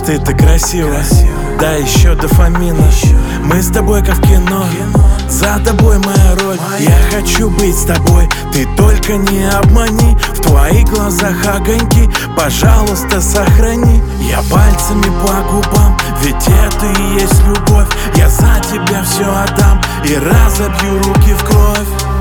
ты так красиво, да еще дофамина. Мы с тобой как в кино, за тобой моя роль. Я хочу быть с тобой, ты только не обмани. В твоих глазах огоньки, пожалуйста, сохрани. Я пальцами по губам, ведь это и есть любовь. Я за тебя все отдам и разобью руки в кровь.